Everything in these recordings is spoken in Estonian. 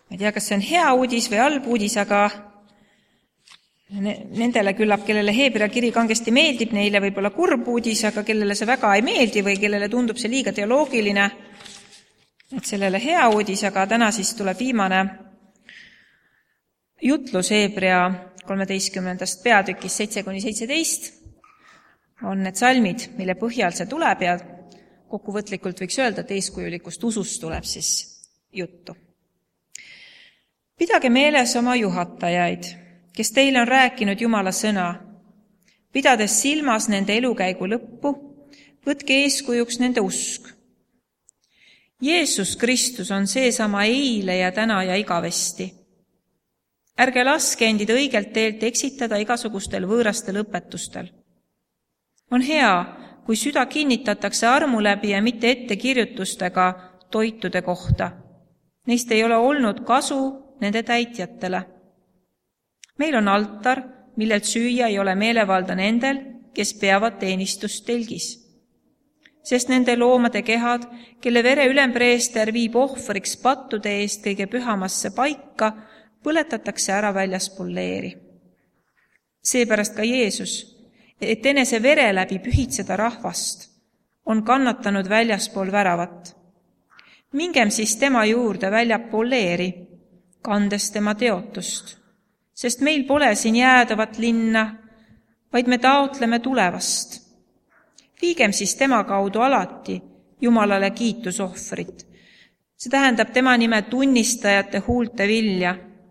Ma ei tea, kas see on hea uudis või halb uudis, aga nendele küllap, kellele Hebra kiri kangesti meeldib, neile võib-olla kurb uudis, aga kellele see väga ei meeldi või kellele tundub see liiga teoloogiline, et sellele hea uudis, aga täna siis tuleb viimane jutlus Hebra 13. peatükis 7-17 on need salmid, mille põhjal see tuleb ja kokkuvõtlikult võiks öelda, et eeskujulikust usust tuleb siis juttu. Pidage meeles oma juhatajaid, kes teile on rääkinud Jumala sõna. Pidades silmas nende elukäigu lõppu, võtke eeskujuks nende usk. Jeesus Kristus on seesama eile ja täna ja igavesti. Ärge laske endid õigelt teelt eksitada igasugustel võõrastel õpetustel. On hea, kui süda kinnitatakse armu läbi ja mitte ettekirjutustega toitude kohta. Neist ei ole olnud kasu nende täitjatele. Meil on altar, millelt süüa ei ole meelevalda nendel, kes peavad teenistust telgis. Sest nende loomade kehad, kelle vere ülempreester viib ohvriks pattude eest kõige pühamasse paika, põletatakse ära väljaspool leeri. Seepärast ka Jeesus, et enese vere läbi pühitseda rahvast, on kannatanud väljaspool väravat. Mingem siis tema juurde väljapool leeri, kandes tema teotust, sest meil pole siin jäädavat linna, vaid me taotleme tulevast. Viigem siis tema kaudu alati Jumalale kiitusohvrit. See tähendab tema nime tunnistajate huulte vilja.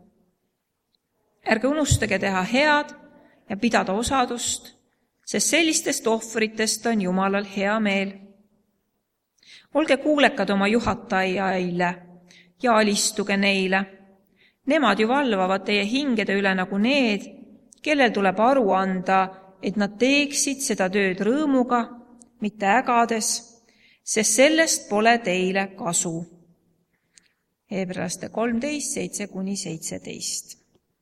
Ärge unustage teha head ja pidada osadust, sest sellistest ohvritest on Jumalal hea meel. Olge kuulekad oma juhatajaile ja alistuge neile. Nemad ju valvavad teie hingede üle nagu need, kellel tuleb aru anda, et nad teeksid seda tööd rõõmuga, mitte ägades, sest sellest pole teile kasu. Hebralaste 13, 7-17.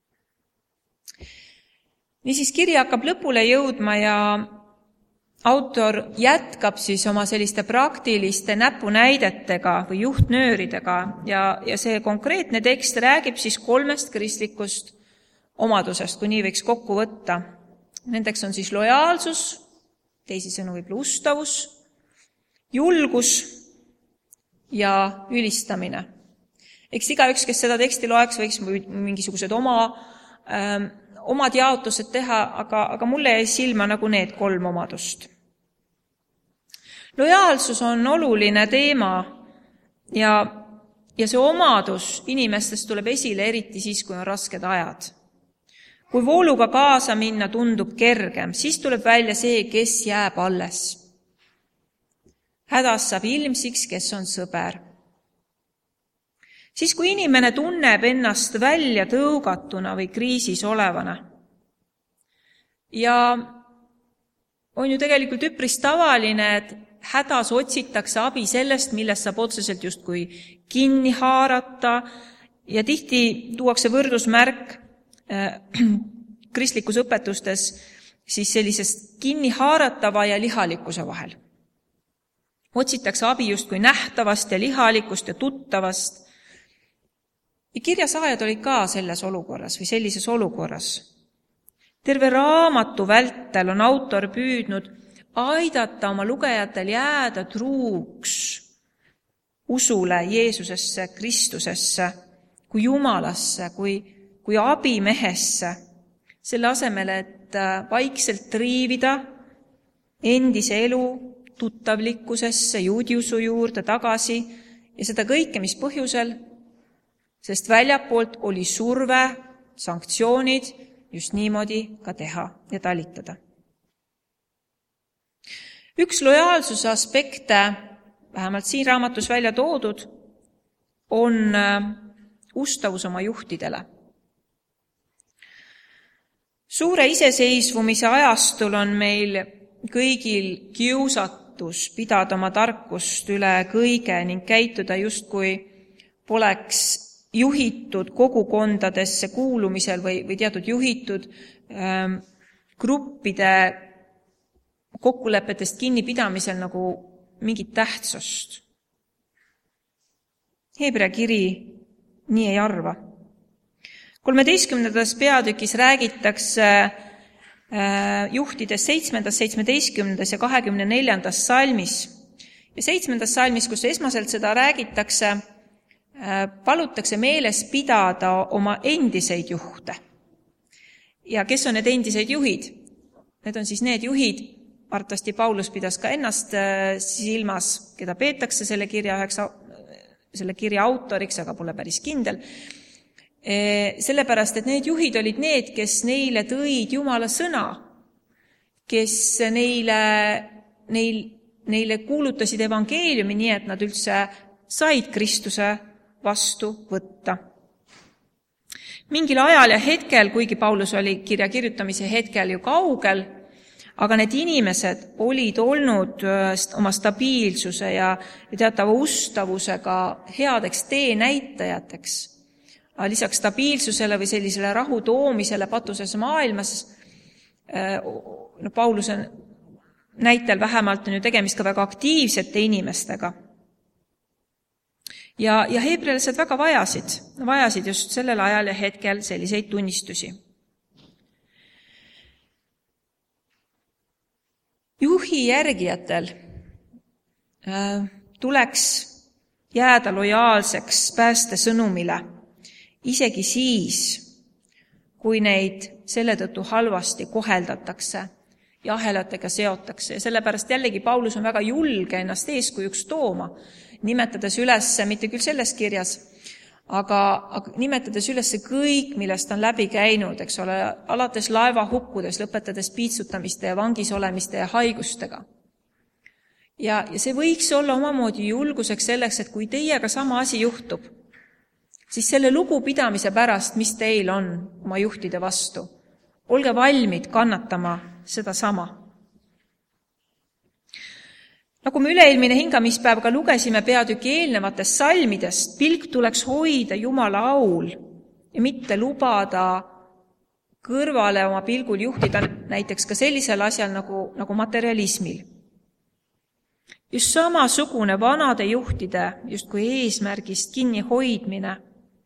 Niisiis kiri hakkab lõpule jõudma ja autor jätkab siis oma selliste praktiliste näpunäidetega või juhtnööridega ja see konkreetne tekst räägib siis 3 kristlikust omadusest, kui nii võiks kokku võtta. Nendeks on siis lojaalsus, teisisõnu võib-olla ustavus, julgus ja ülistamine. Eks igaüks, kes seda teksti loeks, võiks mingisugused omad jaotused teha, aga mulle jäi silma nagu need 3 omadust. Lojaalsus on oluline teema ja see omadus inimestest tuleb esile eriti siis, kui on rasked ajad. Kui vooluga kaasa minna tundub kergem, siis tuleb välja see, kes jääb alles. Hädas saab ilmsiks, kes on sõber. Siis, kui inimene tunneb ennast välja tõugatuna või kriisis olevana. Ja on ju tegelikult üpris tavaline, et hädas otsitakse abi sellest, millest saab otseselt justkui kinni haarata ja tihti tuuakse võrdusmärk kristlikus õpetustes siis sellisest kinni haaratava ja lihalikkuse vahel. Otsitakse abi justkui nähtavast ja lihalikust ja tuttavast. Ja kirjasaajad olid ka selles olukorras või sellises olukorras. Terve raamatu vältel on autor püüdnud aidata oma lugejatel jääda truuks usule Jeesusesse, Kristusesse, kui Jumalasse, kui abimehesse, selle asemel, et vaikselt triivida endise elu tuttavlikkusesse, juudiusu juurde tagasi ja seda kõike, mis põhjusel, sest väljapoolt oli surve, sanktsioonid just niimoodi ka teha ja talitada. Üks lojaalsuse aspekte, vähemalt siin raamatus välja toodud, on ustavus oma juhtidele. Suure iseseisvumise ajastul on meil kõigil kiusatus pidada oma tarkust üle kõige ning käituda justkui poleks juhitud kogukondadesse kuulumisel või teatud juhitud gruppide kokkulepetest kinnipidamisel nagu mingit tähtsust. Hebra kiri nii ei arva. 13. peatükis räägitakse juhtides 7., 17. ja 24. salmis. Ja 7. salmis, kus esmaselt seda räägitakse, palutakse meeles pidada oma endiseid juhte. Ja kes on need endised juhid? Need on siis need juhid, arvatavasti Paulus pidas ka ennast silmas, keda peetakse selle kirja autoriks, aga pole päris kindel. Sellepärast, et need juhid olid need, kes neile tõid Jumala sõna, kes neile kuulutasid evangeeliumi nii, et nad üldse said Kristuse vastu võtta. Mingil ajal ja hetkel, kuigi Paulus oli kirja kirjutamise hetkel ju kaugel, aga need inimesed olid olnud oma stabiilsuse ja teatava ustavusega headeks teenäitajateks. Lisaks stabiilsusele või sellisele rahu toomisele patuses maailmas, Pauluse näitel vähemalt on ju tegemist ka väga aktiivsete inimestega. Ja heebrelased väga vajasid just sellel ajal ja hetkel selliseid tunnistusi. Juhi järgijatel tuleks jääda lojaalseks päästesõnumile, isegi siis, kui neid selle tõttu halvasti koheldatakse ja ahelatega seotakse. Ja sellepärast jällegi Paulus on väga julge ennast eeskujuks tooma, nimetades üles, mitte küll selles kirjas, aga nimetades üles kõik, millest on läbi käinud, eks ole, alates laeva hukkudes, lõpetades piitsutamiste ja vangis olemiste ja haigustega. Ja see võiks olla omamoodi julguseks selleks, et kui teiega sama asi juhtub, siis selle lugupidamise pärast, mis teil on oma juhtide vastu, olge valmid kannatama seda sama. Nagu me üleilmine hingamispäev ka lugesime peatüki eelnevatest salmidest, pilk tuleks hoida Jumala aul ja mitte lubada kõrvale oma pilgul juhtida näiteks ka sellisel asjal nagu materialismil. Just samasugune vanade juhtide justkui eesmärgist kinni hoidmine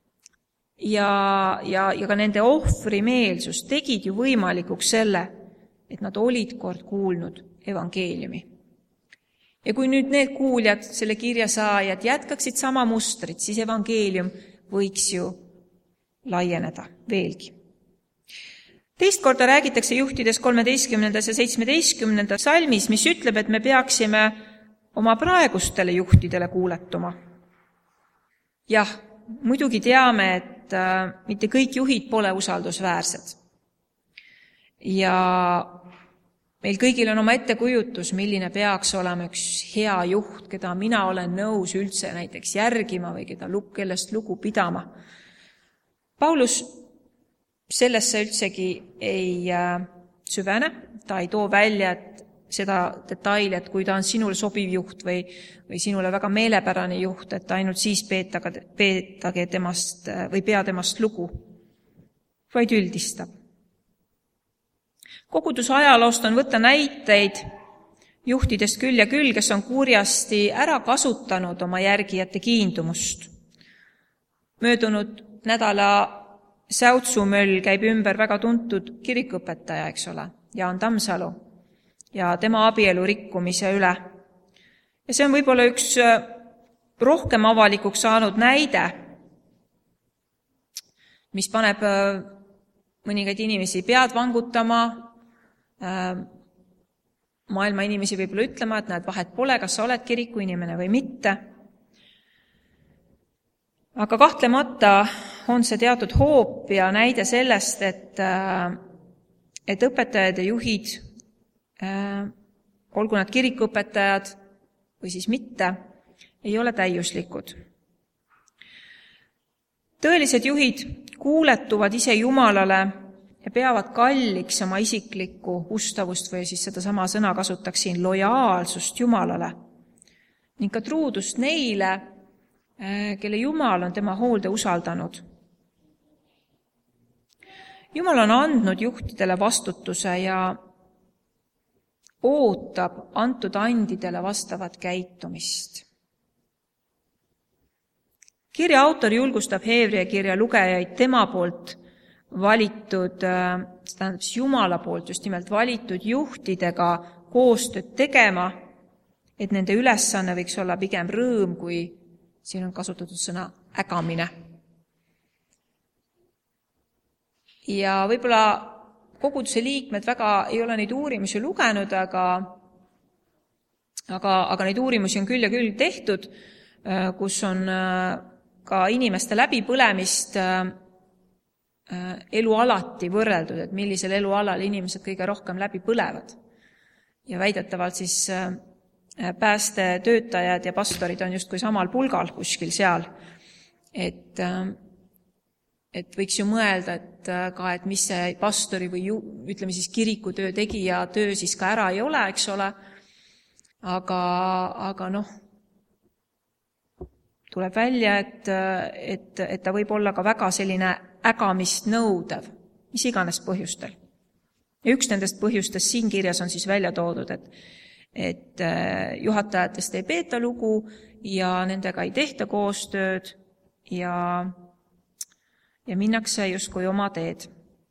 ja ka nende ohvrimeelsus tegid ju võimalikuks selle, et nad olid kord kuulnud evangeeliumi. Ja kui nüüd need kuuljad, selle kirja saajad jätkaksid sama mustrit, siis evangeelium võiks ju laieneda veelgi. Teist korda räägitakse juhtides 13. ja 17. salmis, mis ütleb, et me peaksime oma praegustele juhtidele kuuletuma. Jah, muidugi teame, et mitte kõik juhid pole usaldusväärsed. Ja meil kõigil on oma ettekujutus, milline peaks olema üks hea juht, keda mina olen nõus üldse näiteks järgima või kellest lugu pidama. Paulus sellesse üldsegi ei süvene, ta ei too välja seda detaili, et kui ta on sinule sobiv juht või sinule väga meelepärane juht, et ainult siis peetage temast või pea temast lugu, vaid üldistab. Koguduse ajaloost on võtta näiteid juhtidest küll ja küll, kes on kurjasti ära kasutanud oma järgijate kiindumust. Möödunud nädala Säutsumöll käib ümber väga tuntud kirikuõpetaja, eks ole, Jaan Tammsalu ja tema abielu rikkumise üle. Ja see on võib-olla üks rohkem avalikuks saanud näide, mis paneb mõningaid inimesi pead vangutama, maailma inimesi võib-olla ütlema, et näed, vahet pole, kas sa oled kiriku inimene või mitte. Aga kahtlemata on see teatud hoop ja näide sellest, et õpetajad ja juhid, olgu nad kirikuõpetajad või siis mitte, ei ole täiuslikud. Tõelised juhid kuuletuvad ise Jumalale ja peavad kalliks oma isiklikku ustavust või siis sedasama sõna kasutaksin lojaalsust Jumalale ning ka truudust neile, kelle Jumal on tema hoolde usaldanud. Jumal on andnud juhtidele vastutuse ja ootab antud andidele vastavat käitumist. Kirja autor julgustab Heebrea kirja lugejaid tema poolt valitud, see tähendab siis Jumala poolt just nimelt valitud juhtidega koostööd tegema, et nende ülesanne võiks olla pigem rõõm, kui siin on kasutatud sõna ägamine. Ja võib-olla koguduse liikmed väga ei ole neid uurimusi lugenud, aga neid uurimusi on küll ja küll tehtud, kus on ka inimeste läbipõlemist elualati võrreldud, et millisel elualal inimesed kõige rohkem läbi põlevad. Ja väidetavalt siis päästetöötajad ja pastorid on justkui samal pulgal kuskil seal. Et võiks ju mõelda, et mis see pastori või ütleme siis kirikutöö tegija töö siis ka ära ei ole, eks ole. Aga tuleb välja, et ta võib olla ka väga selline ägamist nõudev, mis iganes põhjustel. Ja üks nendest põhjustest siin kirjas on siis välja toodud, et juhatajatest ei peeta lugu ja nendega ei tehta koostööd ja minnakse justkui oma teed.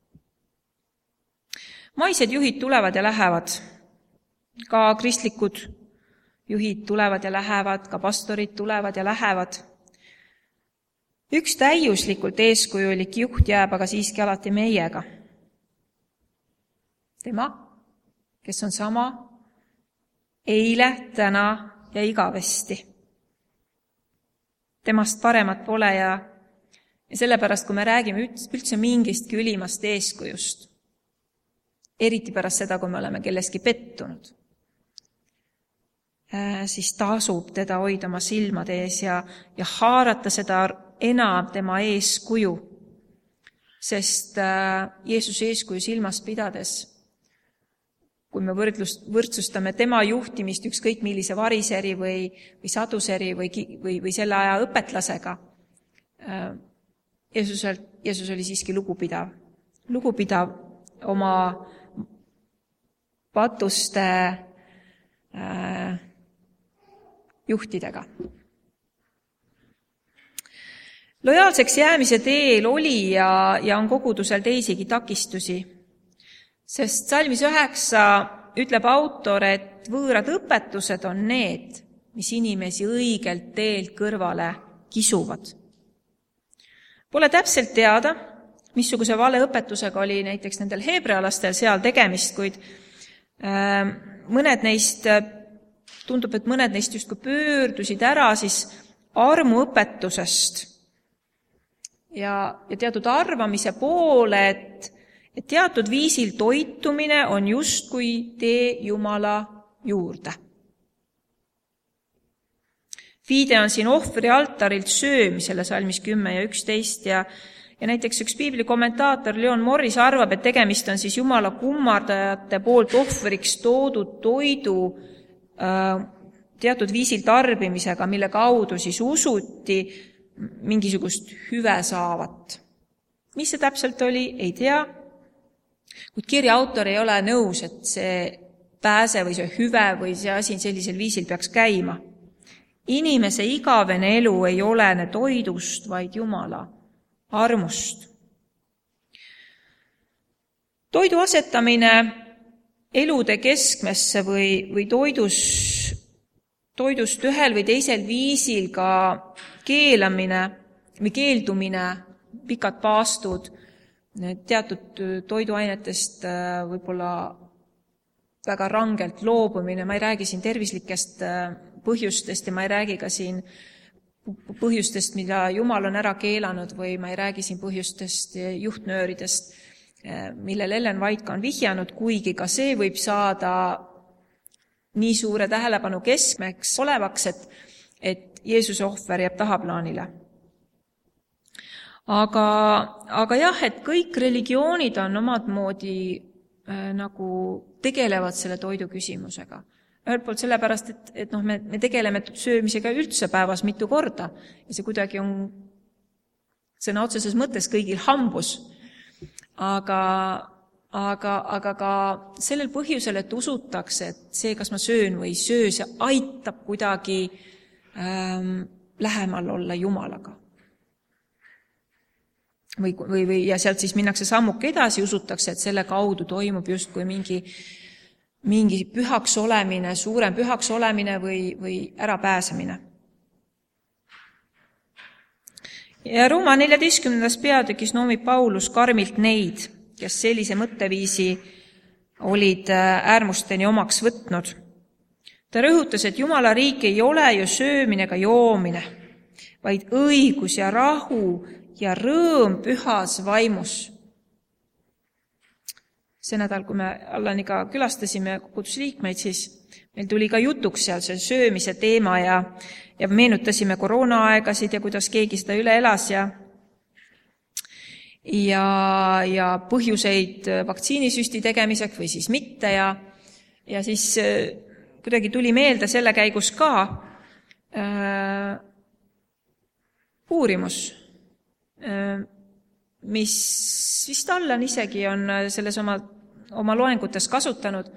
Maised juhid tulevad ja lähevad, ka kristlikud juhid tulevad ja lähevad, ka pastorid tulevad ja lähevad. Üks täiuslikult eeskujulik juht jääb aga siiski alati meiega. Tema, kes on sama eile, täna ja igavesti. Temast paremat pole ja sellepärast, kui me räägime üldse mingistki ülimast eeskujust, eriti pärast seda, kui me oleme kelleski pettunud, siis tasub teda hoida oma silmade ees ja haarata seda enam tema eeskuju, sest Jeesuse eeskuju silmas pidades, kui me võrdsustame tema juhtimist ükskõik millise variseri või saduseri või selle aja õpetlasega, Jeesus oli siiski lugupidav oma patuste juhtidega. Lojaalseks jäämise teel oli ja on kogudusel teisigi takistusi, sest salmis 9 ütleb autor, et võõrad õpetused on need, mis inimesi õigelt teelt kõrvale kisuvad. Pole täpselt teada, missuguse valeõpetusega oli näiteks nendel heebrealastel seal tegemist, kuid tundub, et mõned neist justkui pöördusid ära siis armuõpetusest ja teatud arvamise poole, et teatud viisil toitumine on justkui tee Jumala juurde. Viide on siin ohvri altarilt söömisele salmis 10 ja 11 ja näiteks üks piibli kommentaator Leon Morris arvab, et tegemist on siis Jumala kummardajate poolt ohvriks toodud toidu teatud viisil tarbimisega, mille kaudu siis usuti mingisugust hüve saavat. Mis see täpselt oli, ei tea, kuid kirja autor ei ole nõus, et see pääse või see hüve või see asi sellisel viisil peaks käima. Inimese igavene elu ei olene toidust, vaid Jumala armust. Toidu asetamine elude keskmesse või toidust ühel või teisel viisil ka keelamine või keeldumine, pikad paastud, teatud toiduainetest võib-olla väga rangelt loobumine, ma ei räägi siin tervislikest põhjustest ja ma ei räägi ka siin põhjustest, mida Jumal on ära keelanud või ma ei räägi siin põhjustest juhtnööridest, millele Ellen White ka on vihjanud, kuigi ka see võib saada nii suure tähelepanu keskmeks olevaks, et Jeesuse ohver jääb tahaplaanile. Aga jah, et kõik religioonid on omad moodi nagu tegelevad selle toidu küsimusega. Ühelt poolt sellepärast, et me tegeleme söömisega üldse päevas mitu korda ja see kuidagi on sõna otseses mõttes kõigil hambus. Aga ka sellel põhjusel, et usutakse, et see, kas ma söön või ei söö, see aitab kuidagi lähemal olla Jumalaga. ja sealt siis minnakse sammuke edasi, usutakse, et selle kaudu toimub justkui mingi pühaks olemine, suurem pühaks olemine või ärapääsemine. Ja Rooma 14. peatükis noomib Paulus karmilt neid, kes sellise mõtteviisi olid äärmusteni omaks võtnud. Ta rõhutas, et Jumala riik ei ole ju söömine ega joomine, vaid õigus ja rahu ja rõõm pühas vaimus. See nädal, kui me Allaniga külastasime kogudusliikmeid, siis meil tuli ka jutuks seal see söömise teema ja meenutasime koroonaaegasid ja kuidas keegi seda üle elas ja põhjuseid vaktsiinisüsti tegemiseks või siis mitte ja siis kuidagi tuli meelde selle käigus ka uurimus, mis vist Allan isegi on selles oma loengutes kasutanud,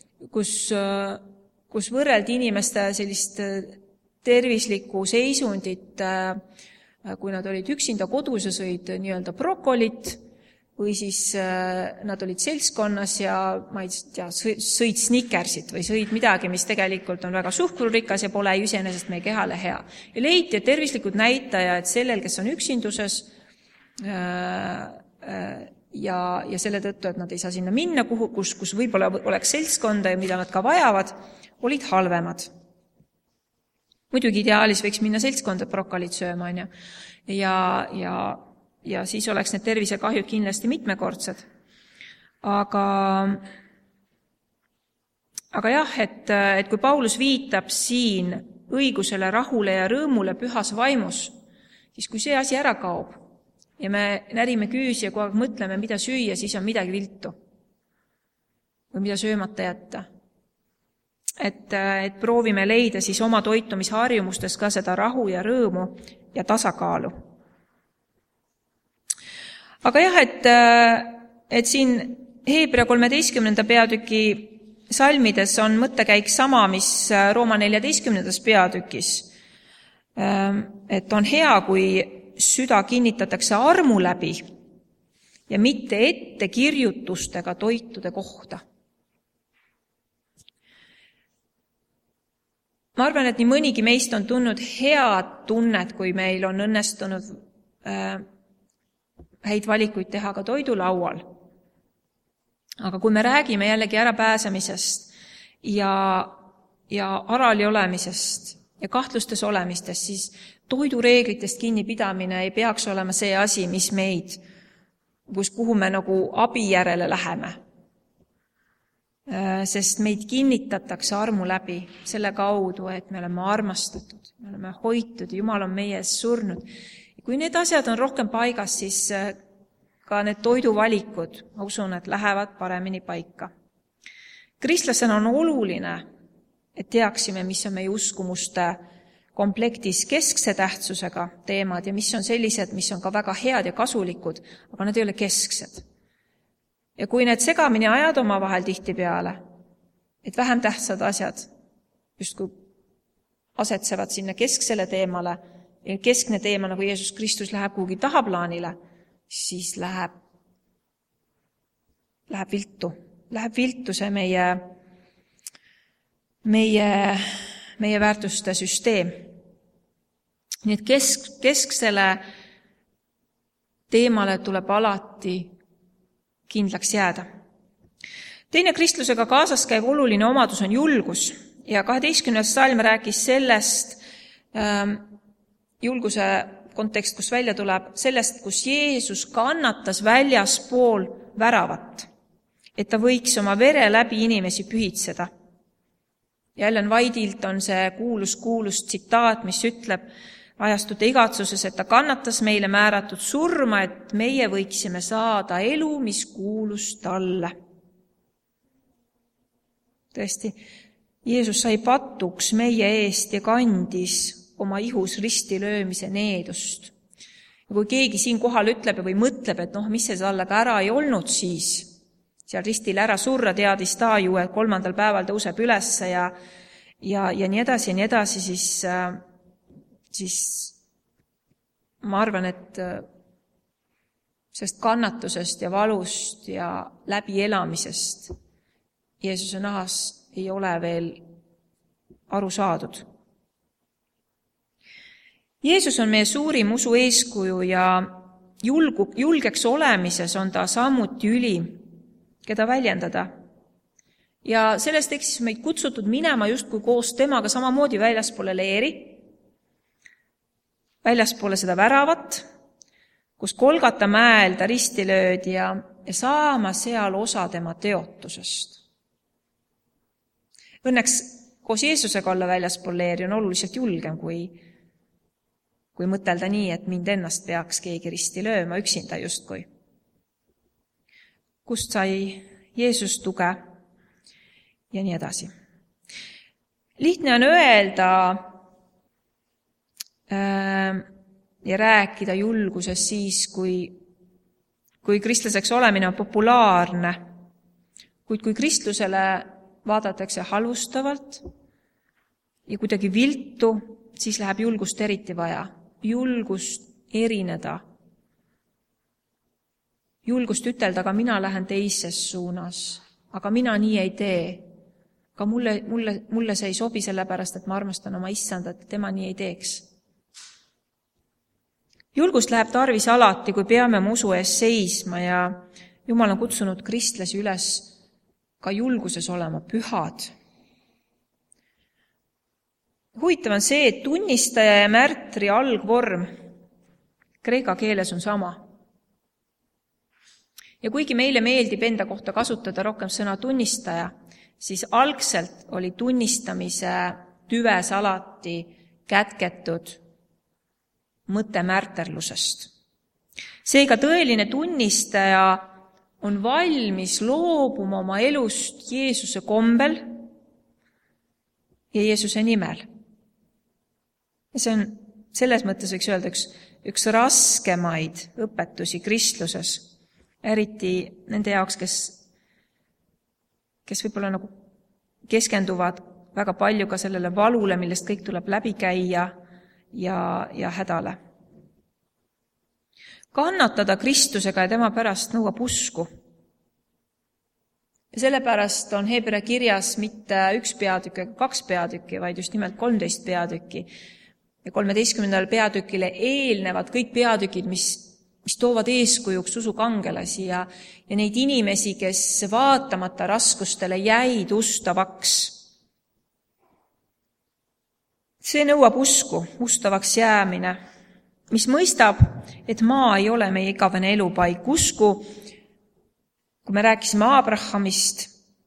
kus võrreldi inimeste sellist tervislikku seisundit, kui nad olid üksinda kodus ja sõid nii-öelda brokolit või siis nad olid seltskonnas ja ma ei tea, sõid Snickersit või sõid midagi, mis tegelikult on väga suhkrurikas ja pole iseenesest meie kehale hea. Ja leiti, et tervislikud näitajad sellel, kes on üksinduses ja selle tõttu, et nad ei saa sinna minna, kus võib-olla oleks seltskonda ja mida nad ka vajavad, olid halvemad. Muidugi ideaalis võiks minna seltskonda brokolit sööma, ja siis oleks need tervisekahjud kindlasti mitmekordsed. Aga jah, et kui Paulus viitab siin õigusele, rahule ja rõõmule pühas vaimus, siis kui see asi ära kaob ja me närime küüsi ja kogu aeg mõtleme, mida süüa, siis on midagi viltu või mida söömata jätta. Et proovime leida siis oma toitumisharjumustes ka seda rahu ja rõõmu ja tasakaalu. Aga jah, et siin Heebrea 13. peatüki salmides on mõttekäik sama, mis Rooma 14. peatükis. Et on hea, kui süda kinnitatakse armu läbi ja mitte ettekirjutustega toitude kohta. Ma arvan, et nii mõnigi meist on tundnud head tunnet, kui meil on õnnestunud häid valikuid teha ka toidulaual. Aga kui me räägime jällegi ärapääsemisest ja arali olemisest ja kahtlustes olemistest, siis toidureeglitest kinnipidamine ei peaks olema see asi, mis meid, kuhu me nagu abi järele läheme. Sest meid kinnitatakse armu läbi selle kaudu, et me oleme armastatud, me oleme hoitud, Jumal on meie ees surnud. Kui need asjad on rohkem paigas, siis ka need toiduvalikud, ma usun, et lähevad paremini paika. Kristlasena on oluline, et teaksime, mis on meie uskumuste komplektis keskse tähtsusega teemad ja mis on sellised, mis on ka väga head ja kasulikud, aga need ei ole kesksed. Ja kui need segamini ajad oma vahel tihtipeale, et vähem tähtsad asjad justkui asetsevad sinna kesksele teemale ja keskne teema, nagu Jeesus Kristus läheb kuhugi tahaplaanile, siis läheb viltu. Läheb viltu see meie väärtuste süsteem. Nii et kesksele teemale tuleb alati kindlaks jääda. Teine kristlusega kaasas käiv oluline omadus on julgus ja 12. salm rääkis sellest, julguse kontekst, kus välja tuleb, sellest, kus Jeesus kannatas väljaspool väravat, et ta võiks oma vere läbi inimesi pühitseda. Ja Ellen Whiteilt on see kuulus tsitaat, mis ütleb ajastute igatsuses, et ta kannatas meile määratud surma, et meie võiksime saada elu, mis kuulus talle. Tõesti, Jeesus sai patuks meie eest ja kandis oma ihus ristilöömise needust. Ja kui keegi siin kohal ütleb või mõtleb, et mis see talle ka ära ei olnud, siis seal ristil ära surra, teadis ta ju, et 3. päeval tõuseb ülesse ja nii edasi, siis ma arvan, et sest kannatusest ja valust ja läbielamisest Jeesuse nahas ei ole veel aru saadud. Jeesus on meie suurim usu eeskuju ja julgeks olemises on ta samuti ülim, keda väljendada. Ja selles tekstis meid kutsutud minema justkui koos temaga samamoodi väljaspoole leeri, väljaspoole seda väravat, kus Golgata mäel ta risti löödi ja saama seal osa tema teotusest. Õnneks koos Jeesusega olla väljaspool leeri on oluliselt julgem, kui mõtelda nii, et mind ennast peaks keegi risti lööma üksinda justkui. Kust sai Jeesus tuge ja nii edasi. Lihtne on öelda ja rääkida julgusest siis, kui kristlaseks olemine on populaarne, kuid kui kristlusele vaadatakse halvustavalt ja kuidagi viltu, siis läheb julgust eriti vaja. Julgust erineda. Julgust ütelda, aga mina lähen teises suunas, aga mina nii ei tee. Aga mulle see ei sobi sellepärast, et ma armastan oma issandat, et tema nii ei teeks. Julgust läheb tarvis alati, kui peame oma usu ees seisma ja Jumal on kutsunud kristlasi üles ka julguses olema pühad. Huvitav on see, et tunnistaja ja märtri algvorm kreeka keeles on sama. Ja kuigi meile meeldib enda kohta kasutada rohkem sõna tunnistaja, siis algselt oli tunnistamise tüves alati kätketud mõte märterlusest. Seega tõeline tunnistaja on valmis loobuma oma elust Jeesuse kombel ja Jeesuse nimel. Ja see on selles mõttes, võiks öelda, üks raskemaid õpetusi kristluses, eriti nende jaoks, kes võib-olla nagu keskenduvad väga palju ka sellele valule, millest kõik tuleb läbi käia ja hädale. Kannatada Kristusega ja tema pärast nõuab usku. Ja sellepärast on Hebra kirjas mitte 1 peatükk ega 2 peatükki, vaid just nimelt 13 peatükki. Ja 13. peatükile eelnevad kõik peatükid, mis toovad eeskujuks usukangelasi ja neid inimesi, kes vaatamata raskustele jäid ustavaks. See nõuab usku, ustavaks jäämine, mis mõistab, et maa ei ole meie igavene elupaik. Usku, kui me rääkisime Abrahamist,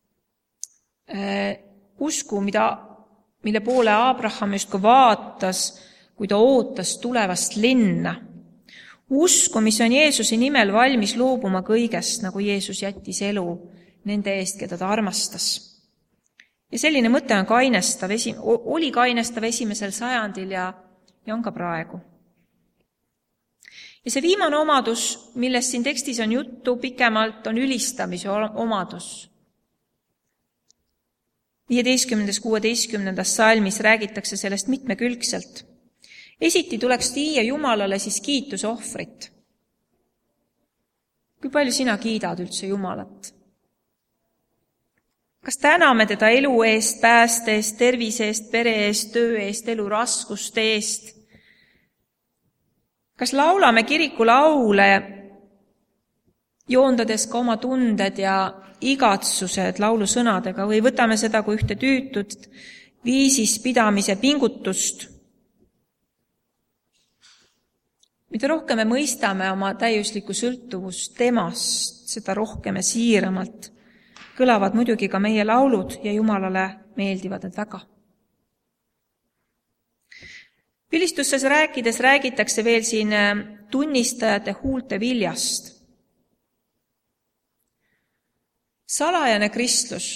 usku, mille poole Abraham justkui vaatas, kui ta ootas tulevast linna. Usku, mis on Jeesuse nimel valmis loobuma kõigest, nagu Jeesus jättis elu nende eest, keda ta armastas. Ja selline mõte on oli kainestav 1. sajandil ja on ka praegu. Ja see viimane omadus, millest siin tekstis on juttu pikemalt, on ülistamise omadus. 15.–16. salmis räägitakse sellest mitmekülgselt. Esiti tuleks viia Jumalale siis kiituse ohvrit. Kui palju sina kiidad üldse Jumalat? Kas täname teda elu eest, pääste eest, tervise eest, pere eest, töö eest, elu raskuste eest? Kas laulame kirikulaule, joondades ka oma tunded ja igatsused laulusõnadega või võtame seda kui ühte tüütut viisis pidamise pingutust? Mida rohkem me mõistame oma täiuslikku sõltuvust temast, seda rohkem ja siiramalt kõlavad muidugi ka meie laulud ja Jumalale meeldivad need väga. Ülistustes rääkides räägitakse veel siin tunnistajate huulte viljast. Salajane kristlus.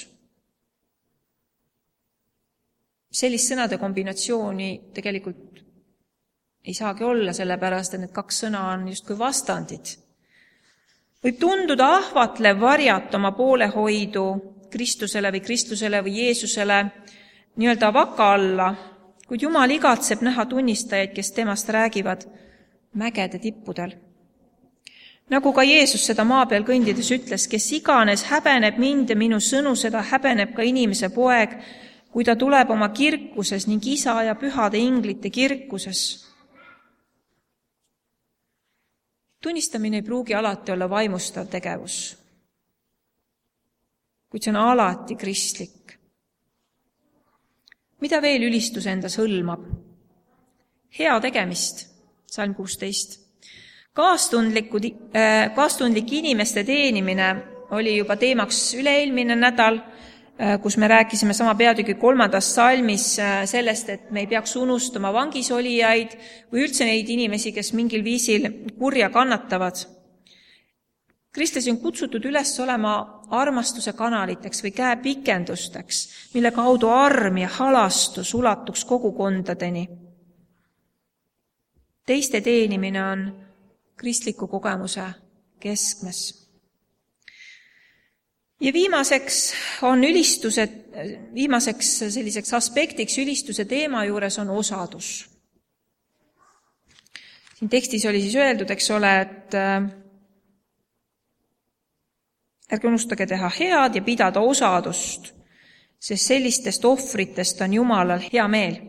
Sellist sõnade kombinatsiooni tegelikult ei saagi olla, sellepärast, et need 2 sõna on justkui vastandid. Võib tunduda ahvatlev varjata oma poolehoidu Kristusele või Jeesusele nii-öelda vaka alla, kuid Jumal igatseb näha tunnistajaid, kes temast räägivad mägede tippudel. Nagu ka Jeesus seda maa peal kõndides ütles, kes iganes häbeneb mind ja minu sõnu, seda häbeneb ka inimese poeg, kui ta tuleb oma kirkuses ning isa ja pühade inglite kirkuses. Tunnistamine ei pruugi alati olla vaimustav tegevus, kuid see on alati kristlik. Mida veel ülistus endas hõlmab? Hea tegemist, salm 16. Kaastundlik inimeste teenimine oli juba teemaks üle-eelmine nädal, kus me rääkisime sama peatüki 3. salmis sellest, et me ei peaks unustama vangis olijaid või üldse neid inimesi, kes mingil viisil kurja kannatavad. Kristlasi on kutsutud üles olema armastuse kanaliteks või käepikendusteks, mille kaudu arm ja halastus ulatuks kogukondadeni. Teiste teenimine on kristliku kogemuse keskmes. Ja viimaseks selliseks aspektiks ülistuse teema juures on osadus. Siin tekstis oli siis öeldud, eks ole, et ärge unustage teha head ja pidada osadust, sest sellistest ohvritest on Jumalal hea meel.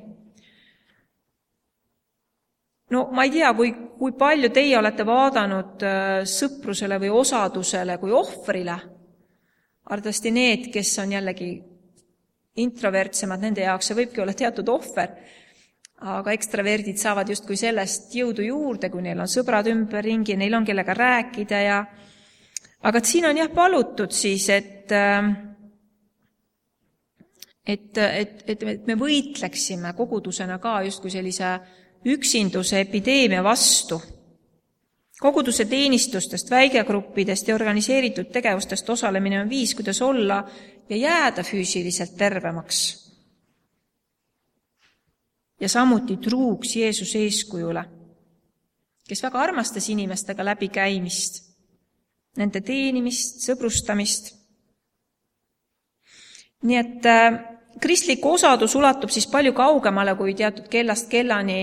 No ma ei tea, kui palju teie olete vaadanud sõprusele või osadusele kui ohvrile. Arvatavasti need, kes on jällegi introvertsemad, nende jaoks see võibki olla teatud ohver, aga ekstraverdid saavad justkui sellest jõudu juurde, kui neil on sõbrad ümberringi, neil on kellega rääkida ja aga siin on palutud siis, et me võitleksime kogudusena ka justkui sellise üksinduse epideemia vastu. Koguduse teenistustest, väigegruppidest ja organiseeritud tegevustest osalemine on viis, kuidas olla ja jääda füüsiliselt tervemaks. Ja samuti truuks Jeesuse eeskujule, kes väga armastas inimestega läbikäimist, nende teenimist, sõbrustamist. Nii et kristlik osadus ulatub siis palju kaugemale kui teatud kellast kellani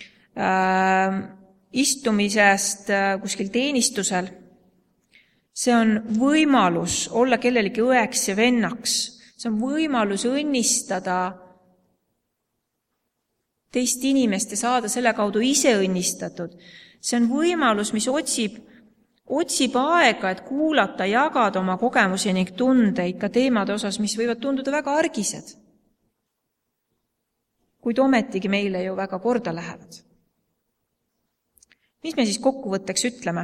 istumisest kuskil teenistusel. See on võimalus olla kellelegi õeks ja vennaks. See on võimalus õnnistada teist inimest ja saada selle kaudu ise õnnistatud. See on võimalus, mis otsib aega, et kuulata, jagada oma kogemusi ning tundeid ka teemade osas, mis võivad tunduda väga argised. Kuid ometigi meile ju väga korda lähevad. Mis me siis kokkuvõtteks ütleme?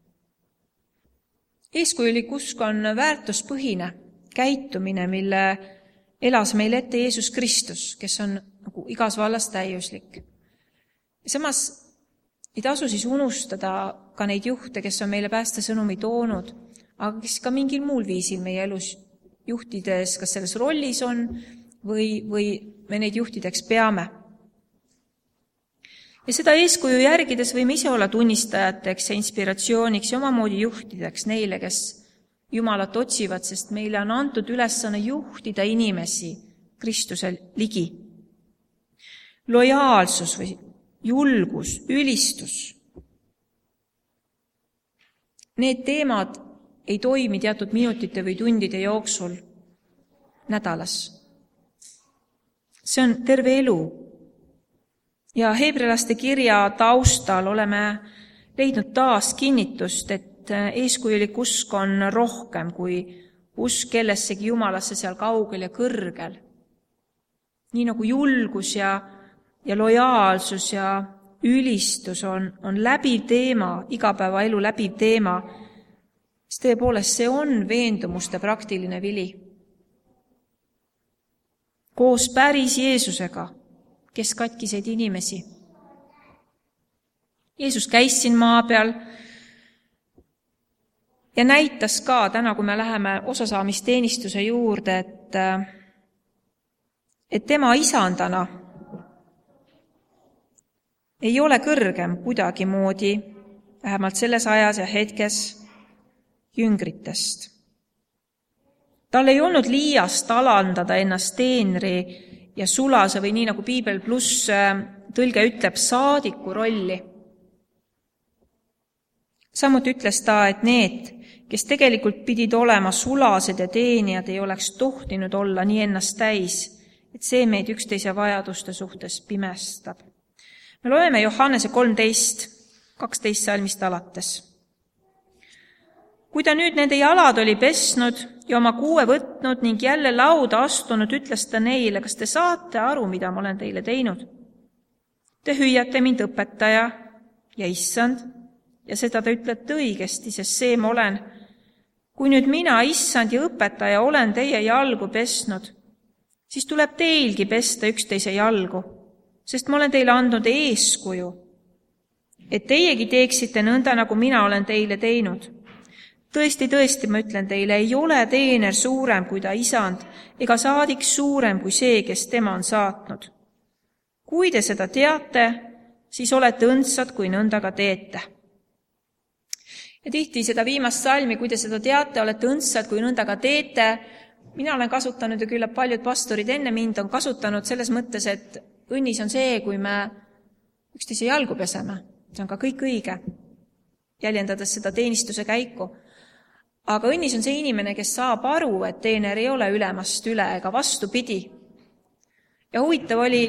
Eeskujulik usk on väärtuspõhine käitumine, mille elas meil ette Jeesus Kristus, kes on nagu igas vallas täiuslik. Samas ei tasu siis unustada ka neid juhte, kes on meile päästesõnumi toonud, aga kes ka mingil muul viisil meie elus juhtides, kas selles rollis on või me neid juhtideks peame. Ja seda eeskuju järgides võime ise olla tunnistajateks ja inspiratsiooniks ja omamoodi juhtideks neile, kes Jumalat otsivad, sest meile on antud ülesanne juhtida inimesi Kristuse ligi. Lojaalsus või julgus, ülistus. Need teemad ei toimi teatud minutite või tundide jooksul nädalas. See on terve elu. Ja Heebrealaste kirja taustal oleme leidnud taas kinnitust, et eeskujulik usk on rohkem kui usk kellessegi Jumalasse seal kaugel ja kõrgel. Nii nagu julgus ja lojaalsus ja ülistus on läbiv teema, igapäevaelu läbiv teema, siis tõepoolest see on veendumuste praktiline vili. Koos päris Jeesusega, kes katkiseid inimesi. Jeesus käis siin maa peal ja näitas ka täna, kui me läheme osasaamisteenistuse juurde, et tema isandana ei ole kõrgem kuidagimoodi, vähemalt selles ajas ja hetkes, jüngritest. Tal ei olnud liiast alandada ennast teenri ja sulase või nii nagu Piibel pluss tõlge ütleb, saadiku rolli. Samuti ütles ta, et need, kes tegelikult pidid olema sulased ja teenijad, ei oleks tohtinud olla nii ennast täis, et see meid üksteise vajaduste suhtes pimestab. Me loeme Johannese 13:12 salmist alates. Kui ta nüüd nende jalad oli pesnud ja oma kuue võtnud ning jälle lauda astunud, ütles ta neile, kas te saate aru, mida ma olen teile teinud? Te hüüate mind õpetaja ja issand, ja seda te ütlete õigesti, sest see ma olen. Kui nüüd mina, issand ja õpetaja, olen teie jalgu pesnud, siis tuleb teilgi pesta üksteise jalgu, sest ma olen teile andnud eeskuju, et teiegi teeksite nõnda, nagu mina olen teile teinud. Tõesti, tõesti, ma ütlen teile, ei ole teener suurem kui ta isand, ega saadik suurem kui see, kes tema on saatnud. Kui te seda teate, siis olete õndsad, kui nõnda ka teete. Ja tihti seda viimast salmi, kui te seda teate, olete õndsad, kui nõnda ka teete, mina olen kasutanud ja küllap paljud pastorid enne mind on kasutanud selles mõttes, et õnnis on see, kui me üksteise jalgu peseme. See on ka kõik õige, jäljendades seda teenistuse käiku. Aga õnnis on see inimene, kes saab aru, et teener ei ole ülemast üle ega vastupidi. Ja huvitav oli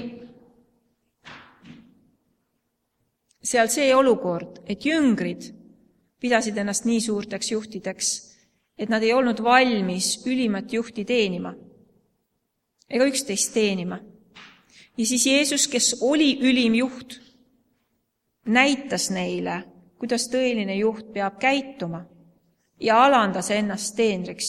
seal see olukord, et jüngrid pidasid ennast nii suurteks juhtideks, et nad ei olnud valmis ülimat juhti teenima ega üksteist teenima. Ja siis Jeesus, kes oli ülim juht, näitas neile, kuidas tõeline juht peab käituma ja alandas ennast teenriks.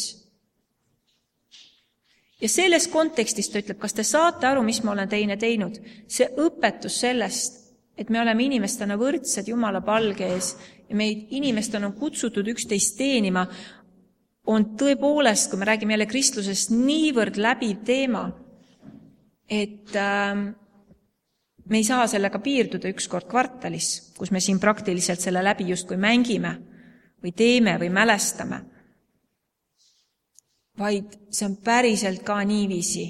Ja selles kontekstis ta ütleb, kas te saate aru, mis ma olen teine teinud? See õpetus sellest, et me oleme inimestena võrdsed Jumala palge ees ja meid inimestena on kutsutud üksteist teenima, on tõepoolest, kui me räägime jälle kristlusest, niivõrd läbiv teema, et me ei saa sellega piirduda ükskord kvartalis, kus me siin praktiliselt selle läbi justkui mängime või teeme või mälestame, vaid see on päriselt ka niiviisi.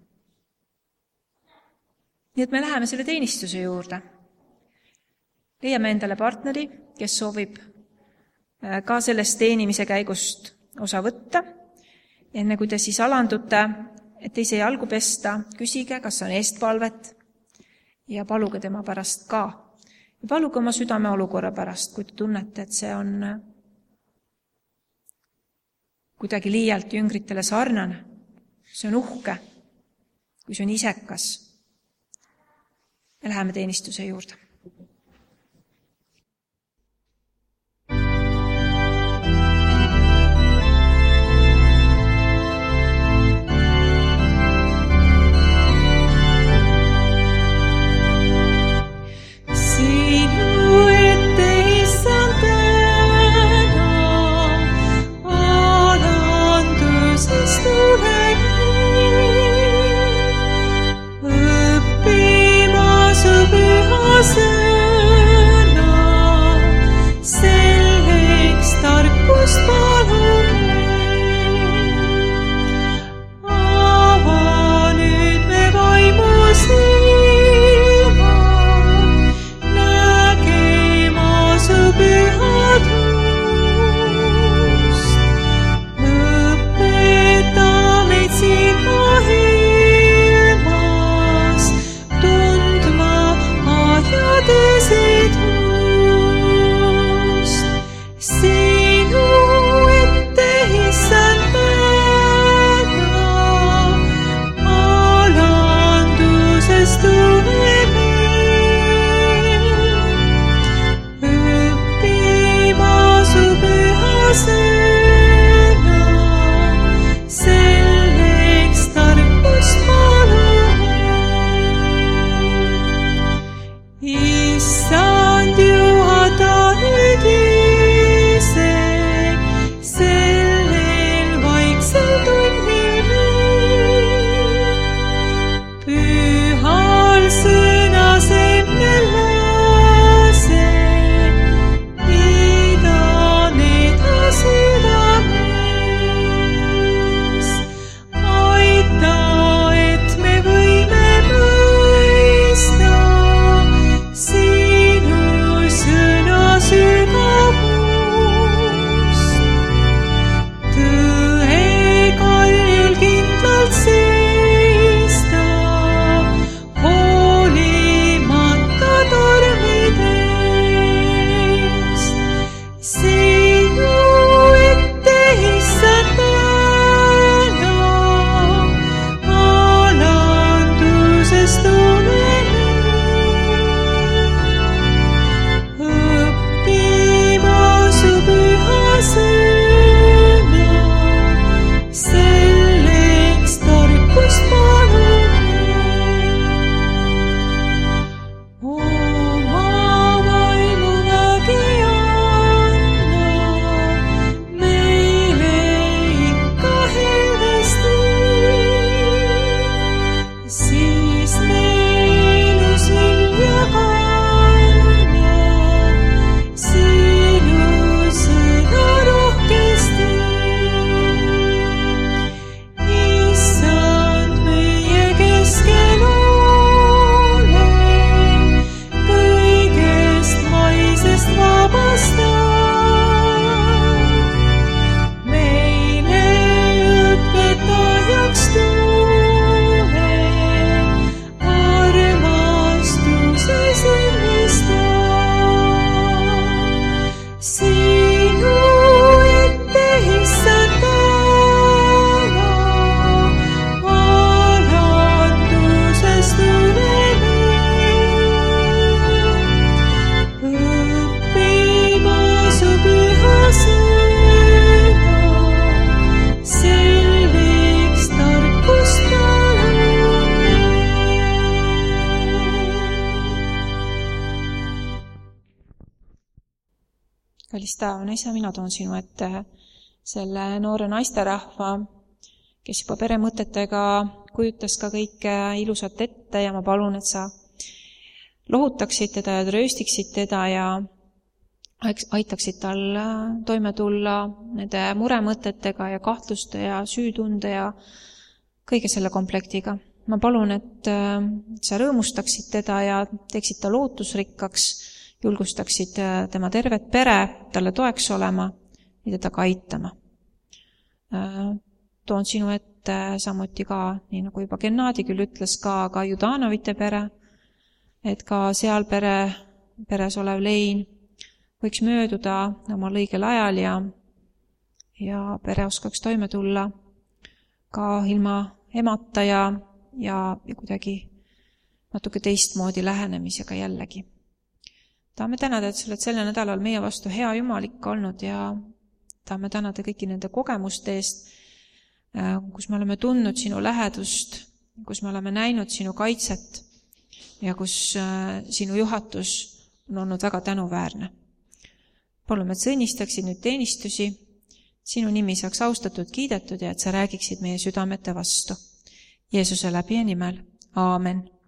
Nii et me läheme selle teenistuse juurde. Leiame endale partneri, kes soovib ka sellest teenimise käigust osa võtta. Enne kui te siis alandute, et teise jalgu pesta, küsige, kas on eestpalvet ja paluge tema pärast ka. Ja paluge oma südame olukorra pärast, kui te tunnete, et see on kuidagi liialt jüngritele sarnane. See on uhke, kui see on isekas. Ja läheme teenistuse juurde. See taevane Isa, mina toon sinu ette selle noore naisterahva, kes juba peremõtetega kujutas ka kõike ilusat ette ja ma palun, et sa lohutaksid teda ja trööstiksid teda ja aitaksid tal toime tulla nende muremõtetega ja kahtluste ja süütunde ja kõige selle komplektiga. Ma palun, et sa rõõmustaksid teda ja teeksid ta lootusrikkaks, julgustaksid tema tervet pere talle toeks olema ja teda ka aitama. Toon sinu ette samuti ka, nii nagu juba Gennadi küll ütles, ka Judanovite pere, et ka seal peres olev lein võiks mööduda omal õigel ajal ja pere oskaks toime tulla ka ilma emata ja kuidagi natuke teistmoodi lähenemisega jällegi. Tahame tänada, et sa oled selle nädalal meie vastu hea jumalik olnud ja tahame tänada kõiki nende kogemuste eest, kus me oleme tundnud sinu lähedust, kus me oleme näinud sinu kaitset ja kus sinu juhatus on olnud väga tänuväärne. Palume, et sa õnnistaksid nüüd teenistusi, sinu nimi saaks austatud, kiidetud ja et sa räägiksid meie südamete vastu. Jeesuse läbi ja nimel. Aamen.